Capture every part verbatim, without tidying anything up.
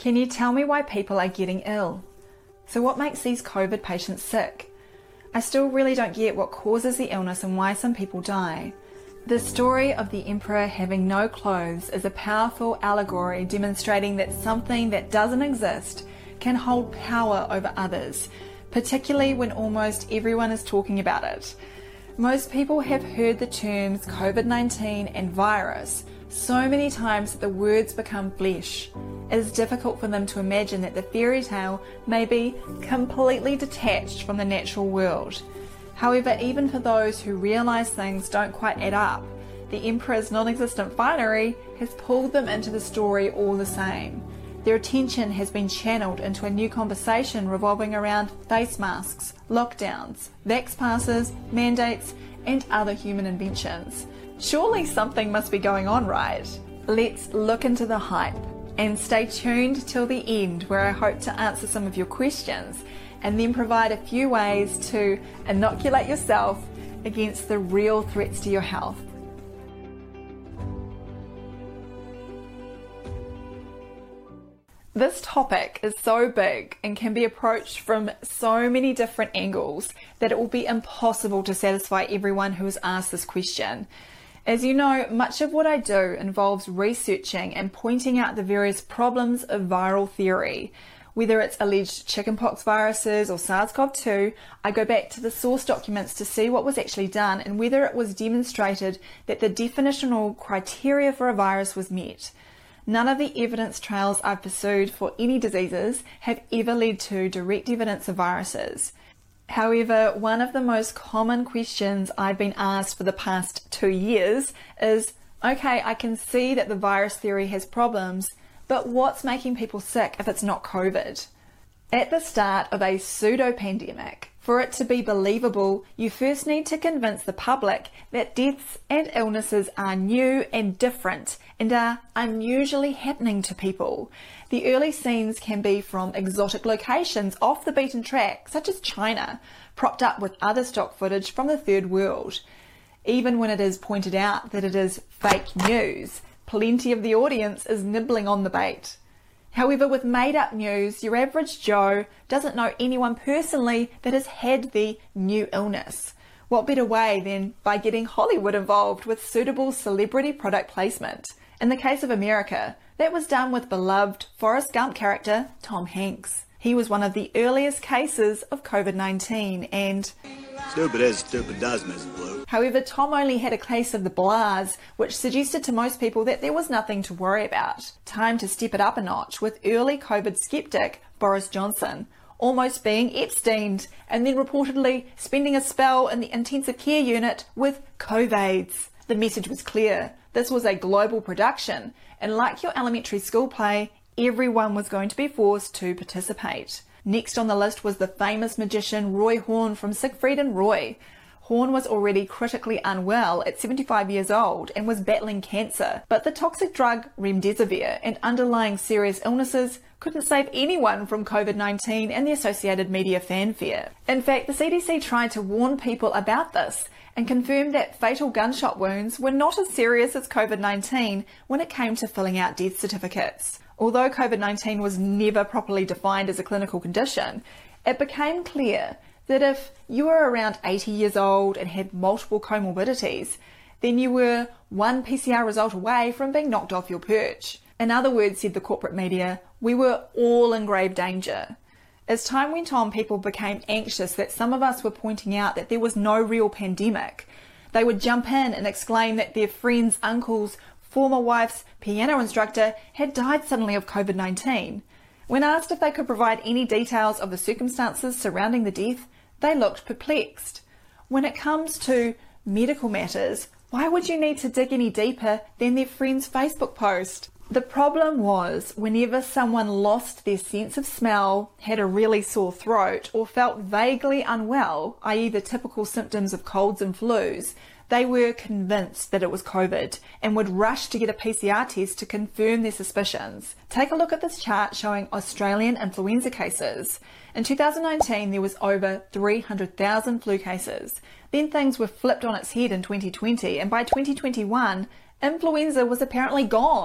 Can you tell me why people are getting ill? So what makes these COVID patients sick? I still really don't get what causes the illness and why some people die. The story of the emperor having no clothes is a powerful allegory demonstrating that something that doesn't exist can hold power over others, particularly when almost everyone is talking about it. Most people have heard the terms COVID nineteen and virus so many times that the words become flesh. It is difficult for them to imagine that the fairy tale may be completely detached from the natural world. However, even for those who realise things don't quite add up, the emperor's non-existent finery has pulled them into the story all the same. Their attention has been channeled into a new conversation revolving around face masks, lockdowns, vax passes, mandates, and other human inventions. Surely something must be going on, right? Let's look into the hype and stay tuned till the end, where I hope to answer some of your questions and then provide a few ways to inoculate yourself against the real threats to your health. This topic is so big and can be approached from so many different angles that it will be impossible to satisfy everyone who has asked this question. As you know, much of what I do involves researching and pointing out the various problems of viral theory. Whether it's alleged chickenpox viruses or SARS CoV two, I go back to the source documents to see what was actually done and whether it was demonstrated that the definitional criteria for a virus was met. None of the evidence trails I've pursued for any diseases have ever led to direct evidence of viruses. However, one of the most common questions I've been asked for the past two years is, okay, I can see that the virus theory has problems, but what's making people sick if it's not COVID? At the start of a pseudo-pandemic, for it to be believable, you first need to convince the public that deaths and illnesses are new and different and are unusually happening to people. The early scenes can be from exotic locations off the beaten track, such as China, propped up with other stock footage from the third world. Even when it is pointed out that it is fake news, plenty of the audience is nibbling on the bait. However, with made-up news, your average Joe doesn't know anyone personally that has had the new illness. What better way than by getting Hollywood involved with suitable celebrity product placement? In the case of America, that was done with beloved Forrest Gump character Tom Hanks. He was one of the earliest cases of COVID nineteen and... Stupid is, stupid does, Missus Blue. However, Tom only had a case of the blahs, which suggested to most people that there was nothing to worry about. Time to step it up a notch with early COVID skeptic Boris Johnson, almost being Epsteined and then reportedly spending a spell in the intensive care unit with COVIDs. The message was clear. This was a global production, and like your elementary school play, everyone was going to be forced to participate. Next on the list was the famous magician Roy Horn from Siegfried and Roy. Horn was already critically unwell at seventy-five years old and was battling cancer, but the toxic drug remdesivir and underlying serious illnesses couldn't save anyone from COVID nineteen and the associated media fanfare. In fact, the C D C tried to warn people about this and confirmed that fatal gunshot wounds were not as serious as COVID nineteen when it came to filling out death certificates. Although COVID nineteen was never properly defined as a clinical condition, it became clear that if you were around eighty years old and had multiple comorbidities, then you were one P C R result away from being knocked off your perch. In other words, said the corporate media, we were all in grave danger. As time went on, people became anxious that some of us were pointing out that there was no real pandemic. They would jump in and exclaim that their friend's uncle's former wife's piano instructor had died suddenly of COVID nineteen. When asked if they could provide any details of the circumstances surrounding the death, they looked perplexed. When it comes to medical matters, why would you need to dig any deeper than their friend's Facebook post? The problem was, whenever someone lost their sense of smell, had a really sore throat, or felt vaguely unwell, that is the typical symptoms of colds and flus, they were convinced that it was COVID and would rush to get a P C R test to confirm their suspicions. Take a look at this chart showing Australian influenza cases. In two thousand nineteen, there was over three hundred thousand flu cases. Then things were flipped on its head in twenty twenty, and by twenty twenty-one, influenza was apparently gone.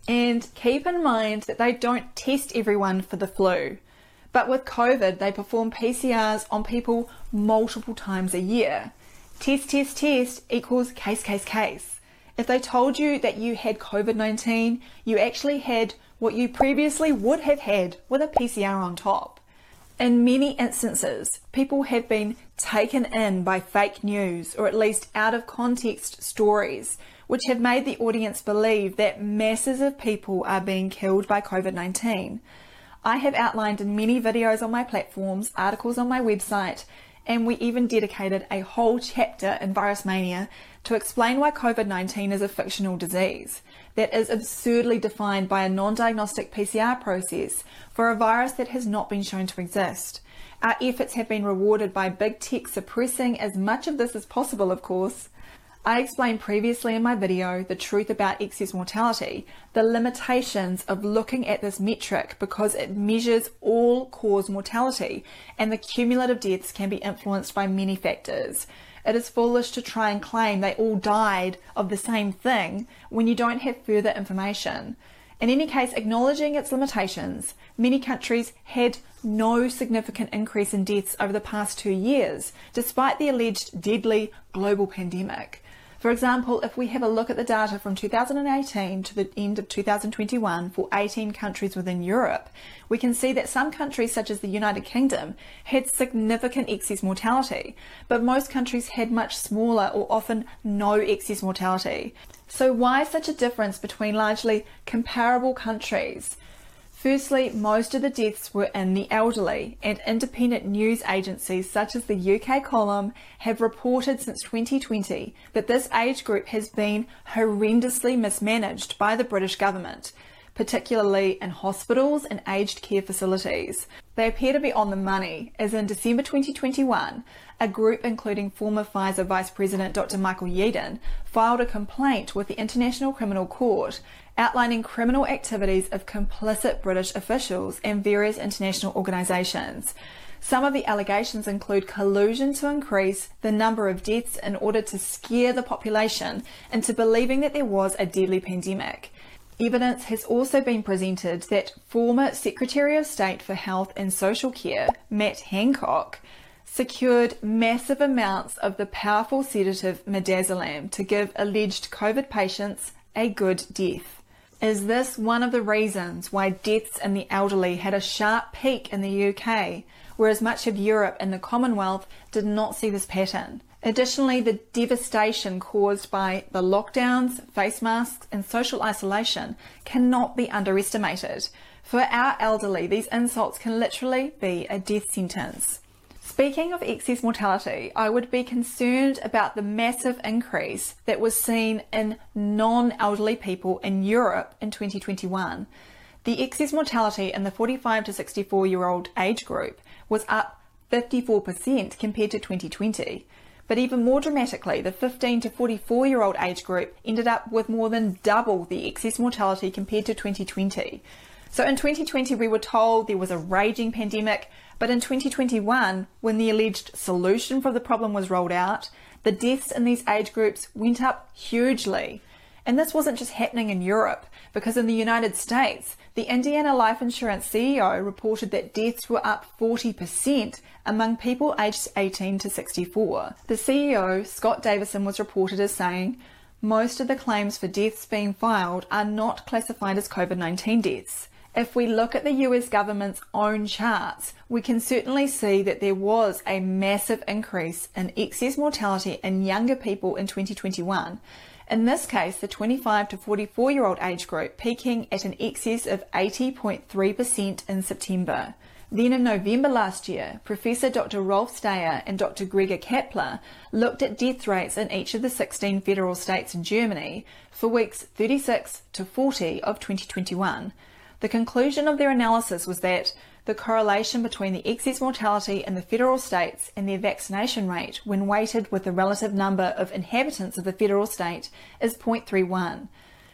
And keep in mind that they don't test everyone for the flu. But with COVID, they perform P C Rs on people multiple times a year. Test, test, test equals case, case, case. If they told you that you had COVID nineteen, you actually had what you previously would have had with a P C R on top. In many instances, people have been taken in by fake news or at least out of context stories, which have made the audience believe that masses of people are being killed by COVID nineteen. I have outlined in many videos on my platforms, articles on my website, and we even dedicated a whole chapter in Virus Mania to explain why COVID nineteen is a fictional disease that is absurdly defined by a non-diagnostic P C R process for a virus that has not been shown to exist. Our efforts have been rewarded by big tech suppressing as much of this as possible, of course. I explained previously in my video the truth about excess mortality, the limitations of looking at this metric because it measures all-cause mortality, and the cumulative deaths can be influenced by many factors. It is foolish to try and claim they all died of the same thing when you don't have further information. In any case, acknowledging its limitations, many countries had no significant increase in deaths over the past two years, despite the alleged deadly global pandemic. For example, if we have a look at the data from two thousand eighteen to the end of two thousand twenty-one for eighteen countries within Europe, we can see that some countries such as the United Kingdom had significant excess mortality, but most countries had much smaller or often no excess mortality. So why such a difference between largely comparable countries? Firstly, most of the deaths were in the elderly, and independent news agencies such as the U K Column have reported since twenty twenty that this age group has been horrendously mismanaged by the British government, particularly in hospitals and aged care facilities. They appear to be on the money, as in December twenty twenty-one, a group including former Pfizer Vice President Doctor Michael Yeadon filed a complaint with the International Criminal Court outlining criminal activities of complicit British officials and various international organisations. Some of the allegations include collusion to increase the number of deaths in order to scare the population into believing that there was a deadly pandemic. Evidence has also been presented that former Secretary of State for Health and Social Care, Matt Hancock, secured massive amounts of the powerful sedative midazolam to give alleged COVID patients a good death. Is this one of the reasons why deaths in the elderly had a sharp peak in the U K, whereas much of Europe and the Commonwealth did not see this pattern? Additionally, the devastation caused by the lockdowns, face masks and social isolation cannot be underestimated. For our elderly, these insults can literally be a death sentence. Speaking of excess mortality, I would be concerned about the massive increase that was seen in non-elderly people in Europe in twenty twenty-one. The excess mortality in the forty-five to sixty-four year old age group was up fifty-four percent compared to twenty twenty. But even more dramatically, the fifteen to forty-four year old age group ended up with more than double the excess mortality compared to twenty twenty. So in twenty twenty, we were told there was a raging pandemic, but in twenty twenty-one, when the alleged solution for the problem was rolled out, the deaths in these age groups went up hugely. And this wasn't just happening in Europe, because in the United States, the Indiana Life Insurance C E O reported that deaths were up forty percent among people aged eighteen to sixty-four. The C E O, Scott Davison, was reported as saying, "Most of the claims for deaths being filed are not classified as COVID nineteen deaths." If we look at the U S government's own charts, we can certainly see that there was a massive increase in excess mortality in younger people in twenty twenty-one. In this case, the twenty-five to forty-four year old age group peaking at an excess of eighty point three percent in September. Then in November last year, Professor Doctor Rolf Steyer and Doctor Gregor Kapler looked at death rates in each of the sixteen federal states in Germany for weeks thirty-six to forty of twenty twenty-one. The conclusion of their analysis was that the correlation between the excess mortality in the federal states and their vaccination rate when weighted with the relative number of inhabitants of the federal state is zero point three one.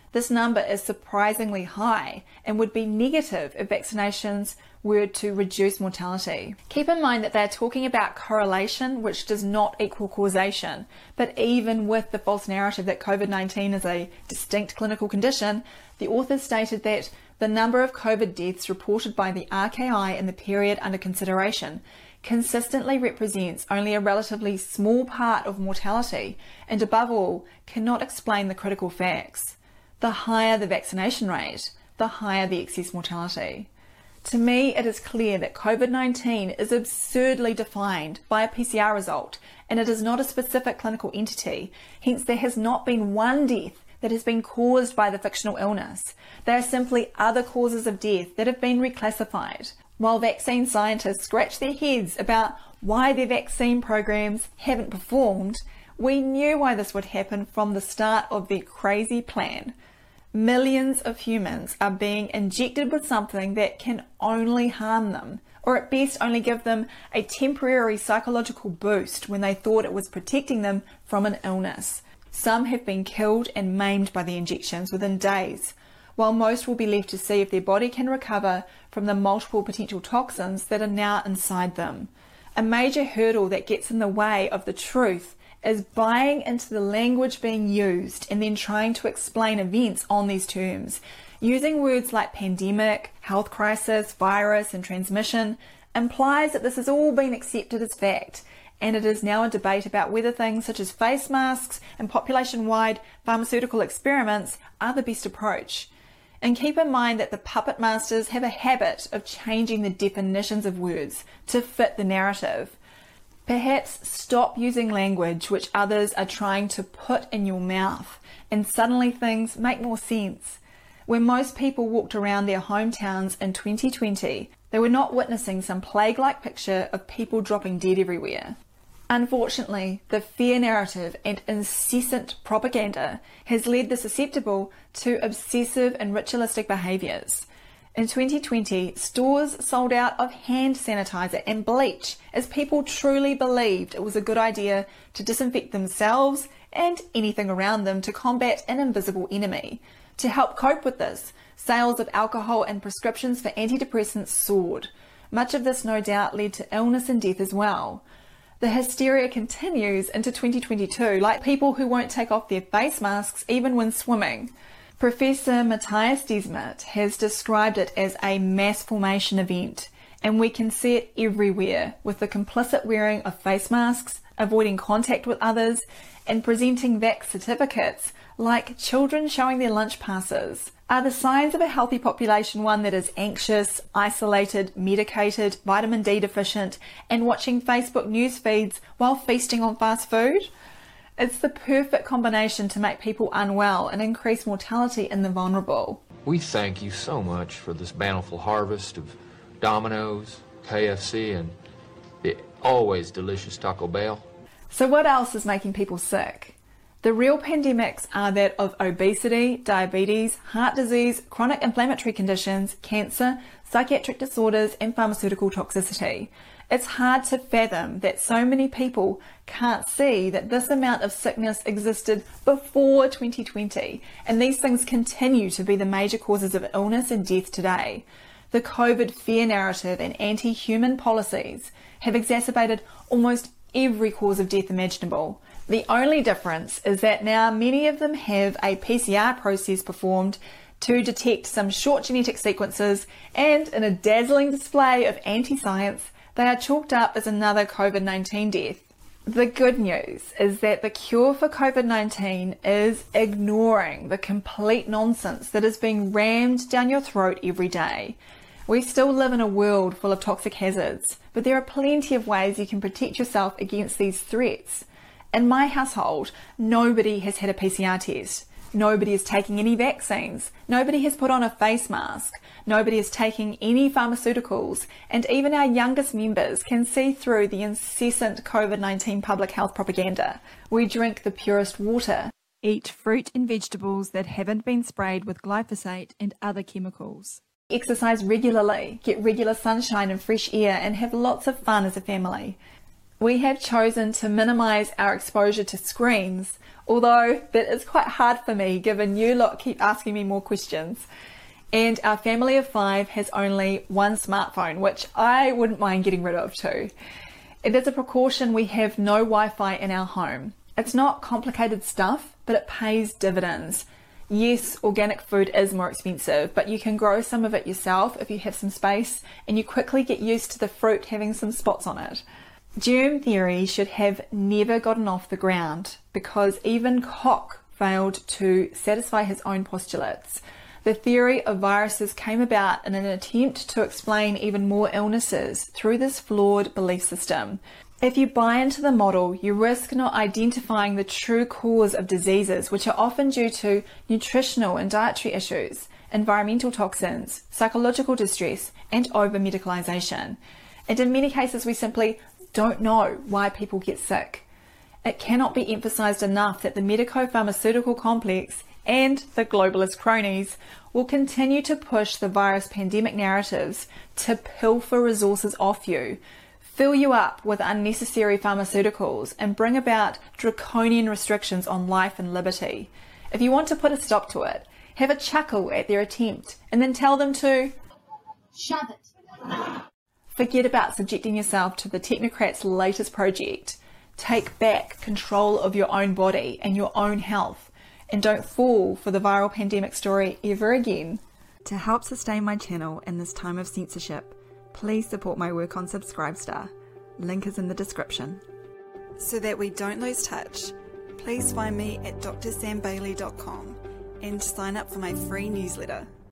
This number is surprisingly high and would be negative if vaccinations were to reduce mortality. Keep in mind that they're talking about correlation, which does not equal causation. But even with the false narrative that COVID nineteen is a distinct clinical condition, the authors stated that the number of COVID deaths reported by the R K I in the period under consideration consistently represents only a relatively small part of mortality, and above all, cannot explain the critical facts. The higher the vaccination rate, the higher the excess mortality. To me, it is clear that COVID nineteen is absurdly defined by a P C R result, and it is not a specific clinical entity. Hence, there has not been one death that has been caused by the fictional illness. They are simply other causes of death that have been reclassified. While vaccine scientists scratch their heads about why their vaccine programs haven't performed, we knew why this would happen from the start of their crazy plan. Millions of humans are being injected with something that can only harm them, or at best only give them a temporary psychological boost when they thought it was protecting them from an illness. Some have been killed and maimed by the injections within days, while most will be left to see if their body can recover from the multiple potential toxins that are now inside them. A major hurdle that gets in the way of the truth is buying into the language being used and then trying to explain events on these terms. Using words like pandemic, health crisis, virus, and transmission implies that this has all been accepted as fact, and it is now a debate about whether things such as face masks and population-wide pharmaceutical experiments are the best approach. And keep in mind that the puppet masters have a habit of changing the definitions of words to fit the narrative. Perhaps stop using language which others are trying to put in your mouth, and suddenly things make more sense. When most people walked around their hometowns in twenty twenty, they were not witnessing some plague-like picture of people dropping dead everywhere. Unfortunately, the fear narrative and incessant propaganda has led the susceptible to obsessive and ritualistic behaviours. In twenty twenty, stores sold out of hand sanitizer and bleach as people truly believed it was a good idea to disinfect themselves and anything around them to combat an invisible enemy. To help cope with this, sales of alcohol and prescriptions for antidepressants soared. Much of this no doubt led to illness and death as well. The hysteria continues into twenty twenty-two, like people who won't take off their face masks even when swimming. Professor Matthias Desmet has described it as a mass formation event, and we can see it everywhere with the complicit wearing of face masks, avoiding contact with others, and presenting vax certificates like children showing their lunch passes. Are the signs of a healthy population one that is anxious, isolated, medicated, vitamin D deficient, and watching Facebook news feeds while feasting on fast food? It's the perfect combination to make people unwell and increase mortality in the vulnerable. We thank you so much for this bountiful harvest of Domino's, K F C, and the always delicious Taco Bell. So what else is making people sick? The real pandemics are that of obesity, diabetes, heart disease, chronic inflammatory conditions, cancer, psychiatric disorders, and pharmaceutical toxicity. It's hard to fathom that so many people can't see that this amount of sickness existed before twenty twenty, and these things continue to be the major causes of illness and death today. The COVID fear narrative and anti-human policies have exacerbated almost every cause of death imaginable. The only difference is that now many of them have a P C R process performed to detect some short genetic sequences, and in a dazzling display of anti-science, they are chalked up as another COVID nineteen death. The good news is that the cure for COVID nineteen is ignoring the complete nonsense that is being rammed down your throat every day. We still live in a world full of toxic hazards, but there are plenty of ways you can protect yourself against these threats. In my household, nobody has had a P C R test. Nobody is taking any vaccines. Nobody has put on a face mask. Nobody is taking any pharmaceuticals. And even our youngest members can see through the incessant COVID nineteen public health propaganda. We drink the purest water, eat fruit and vegetables that haven't been sprayed with glyphosate and other chemicals, exercise regularly, get regular sunshine and fresh air, and have lots of fun as a family. We have chosen to minimise our exposure to screens, although that is quite hard for me given you lot keep asking me more questions. And our family of five has only one smartphone, which I wouldn't mind getting rid of too. It is a precaution we have no Wi-Fi in our home. It's not complicated stuff, but it pays dividends. Yes, organic food is more expensive, but you can grow some of it yourself if you have some space, and you quickly get used to the fruit having some spots on it. Germ theory should have never gotten off the ground because even Koch failed to satisfy his own postulates. The theory of viruses came about in an attempt to explain even more illnesses through this flawed belief system. If you buy into the model, you risk not identifying the true cause of diseases, which are often due to nutritional and dietary issues, environmental toxins, psychological distress, and over-medicalisation. And in many cases, we simply don't know why people get sick. It cannot be emphasised enough that the medico-pharmaceutical complex and the globalist cronies will continue to push the virus pandemic narratives to pilfer resources off you, fill you up with unnecessary pharmaceuticals, and bring about draconian restrictions on life and liberty. If you want to put a stop to it, have a chuckle at their attempt and then tell them to shove it. Forget about subjecting yourself to the technocrats' latest project. Take back control of your own body and your own health, and don't fall for the viral pandemic story ever again. To help sustain my channel in this time of censorship, please support my work on Subscribestar. Link is in the description. So that we don't lose touch, please find me at d r sam bailey dot com and sign up for my free newsletter.